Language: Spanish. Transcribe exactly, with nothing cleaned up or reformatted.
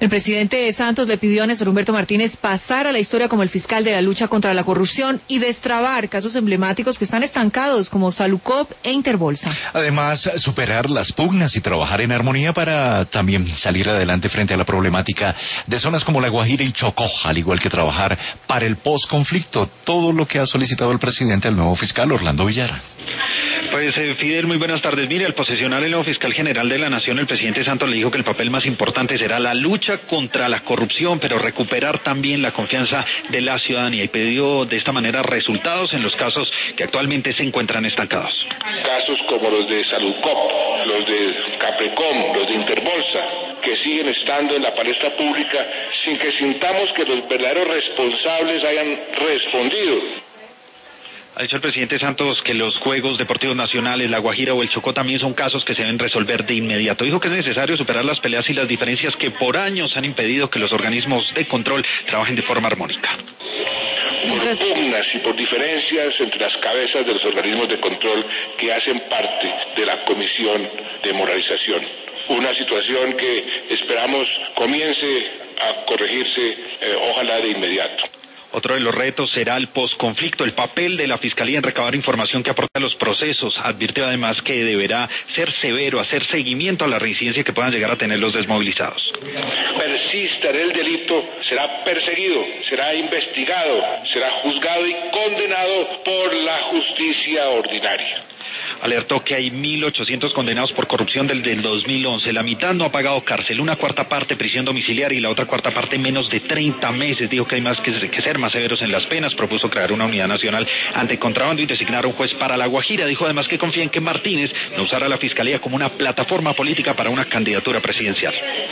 El presidente Santos le pidió a Néstor Humberto Martínez pasar a la historia como el fiscal de la lucha contra la corrupción y destrabar casos emblemáticos que están estancados como Salucop e Interbolsa. Además, superar las pugnas y trabajar en armonía para también salir adelante frente a la problemática de zonas como La Guajira y Chocó, al igual que trabajar para el posconflicto, todo lo que ha solicitado el presidente al nuevo fiscal Orlando Villara. Pues eh, Fidel, muy buenas tardes. Mire, al posesionar el nuevo fiscal general de la Nación, el presidente Santos le dijo que el papel más importante será la lucha contra la corrupción, pero recuperar también la confianza de la ciudadanía, y pidió de esta manera resultados en los casos que actualmente se encuentran estancados. Casos como los de Salucop, los de Caprecom, los de Interbolsa, que siguen estando en la palestra pública sin que sintamos que los verdaderos responsables hayan respondido. Ha dicho el presidente Santos que los Juegos Deportivos Nacionales, La Guajira o el Chocó también son casos que se deben resolver de inmediato. Dijo que es necesario superar las peleas y las diferencias que por años han impedido que los organismos de control trabajen de forma armónica. Por pugnas y por diferencias entre las cabezas de los organismos de control que hacen parte de la Comisión de Moralización. Una situación que esperamos comience a corregirse, eh, ojalá de inmediato. Otro de los retos será el posconflicto, el papel de la Fiscalía en recabar información que aporte a los procesos. Advirtió además que deberá ser severo, hacer seguimiento a la reincidencia que puedan llegar a tener los desmovilizados. Persista en el delito, será perseguido, será investigado, será juzgado y condenado por la justicia ordinaria. Alertó que hay mil ochocientos condenados por corrupción desde el dos mil once. La mitad no ha pagado cárcel, una cuarta parte prisión domiciliaria y la otra cuarta parte menos de treinta meses. Dijo que hay más que, que ser más severos en las penas. Propuso crear una unidad nacional ante contrabando y designar un juez para La Guajira. Dijo además que confía en que Martínez no usará a la Fiscalía como una plataforma política para una candidatura presidencial.